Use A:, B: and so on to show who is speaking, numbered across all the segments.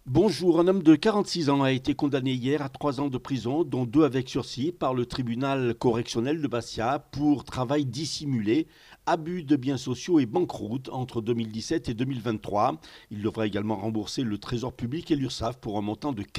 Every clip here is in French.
A: Bonjour, un homme de 46 ans a été condamné hier à 3 ans de prison, dont 2 avec sursis, par le tribunal correctionnel de Bastia pour travail dissimulé, abus de biens sociaux et banqueroute entre 2017 et 2023. Il devra également rembourser le Trésor public et l'URSSAF pour un montant de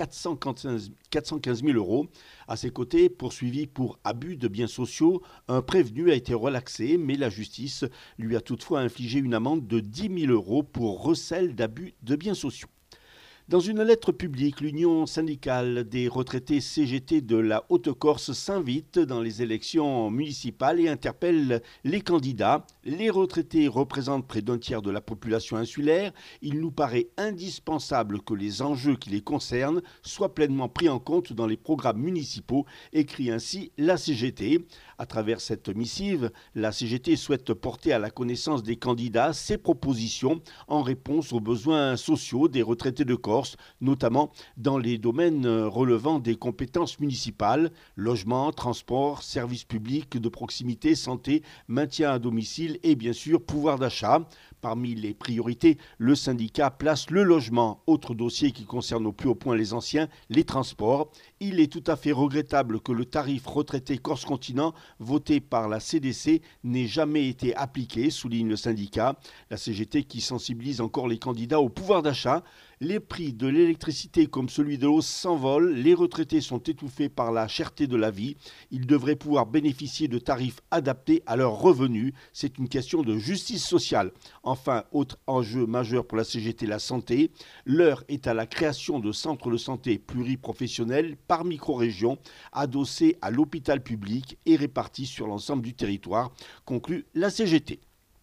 A: 415 000 euros. À ses côtés, poursuivi pour abus de biens sociaux, un prévenu a été relaxé, mais la justice lui a toutefois infligé une amende de 10 000 euros pour recel d'abus de biens sociaux. Dans une lettre publique, l'Union syndicale des retraités CGT de la Haute-Corse s'invite dans les élections municipales et interpelle les candidats. Les retraités représentent près d'un tiers de la population insulaire. Il nous paraît indispensable que les enjeux qui les concernent soient pleinement pris en compte dans les programmes municipaux, écrit ainsi la CGT. À travers cette missive, la CGT souhaite porter à la connaissance des candidats ses propositions en réponse aux besoins sociaux des retraités de Corse, notamment dans les domaines relevant des compétences municipales, logement, transport, services publics de proximité, santé, maintien à domicile et bien sûr pouvoir d'achat. Parmi les priorités, le syndicat place le logement, autre dossier qui concerne au plus haut point les anciens, les transports. Il est tout à fait regrettable que le tarif retraité Corse-Continent voté par la CDC n'ait jamais été appliqué, souligne le syndicat. La CGT qui sensibilise encore les candidats au pouvoir d'achat. Les prix de l'électricité comme celui de l'eau s'envolent, les retraités sont étouffés par la cherté de la vie. Ils devraient pouvoir bénéficier de tarifs adaptés à leurs revenus. C'est une question de justice sociale. Enfin, autre enjeu majeur pour la CGT, la santé. L'heure est à la création de centres de santé pluriprofessionnels par micro-région, adossés à l'hôpital public et répartis sur l'ensemble du territoire, conclut la CGT.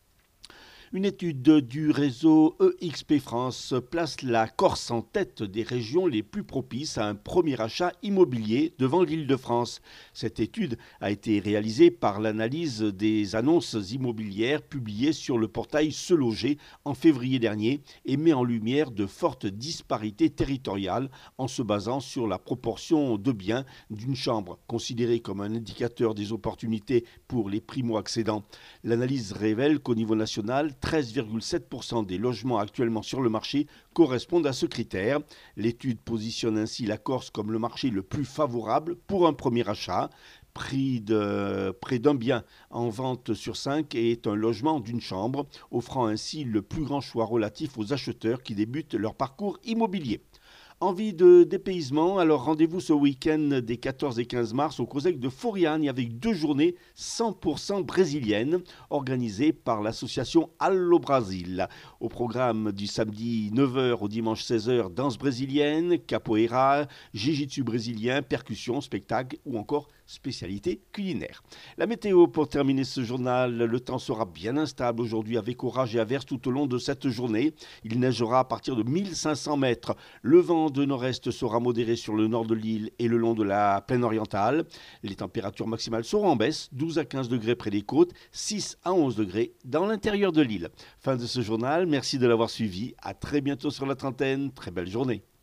A: Une étude du réseau EXP France place la Corse en tête des régions les plus propices à un premier achat immobilier devant l'Île-de-France. Cette étude a été réalisée par l'analyse des annonces immobilières publiées sur le portail Se Loger en février dernier et met en lumière de fortes disparités territoriales en se basant sur la proportion de biens d'une chambre, considérée comme un indicateur des opportunités pour les primo-accédants. L'analyse révèle qu'au niveau national, 13,7% des logements actuellement sur le marché correspondent à ce critère. L'étude positionne ainsi la Corse comme le marché le plus favorable pour un premier achat. Près d'un bien en vente sur 5 est un logement d'une chambre, offrant ainsi le plus grand choix relatif aux acheteurs qui débutent leur parcours immobilier. Envie de dépaysement, alors rendez-vous ce week-end des 14 et 15 mars au COSEC de Foriane avec 2 journées 100% brésiliennes organisées par l'association Allo Brasil. Au programme du samedi 9h au dimanche 16h, danse brésilienne, capoeira, jiu-jitsu brésilien, percussion, spectacle ou encore spécialité culinaire. La météo pour terminer ce journal, le temps sera bien instable aujourd'hui avec orage et averses tout au long de cette journée. Il neigera à partir de 1500 mètres. Le vent de nord-est sera modéré sur le nord de l'île et le long de la plaine orientale. Les températures maximales seront en baisse, 12 à 15 degrés près des côtes, 6 à 11 degrés dans l'intérieur de l'île. Fin de ce journal, merci de l'avoir suivi. À très bientôt sur la trentaine. Très belle journée.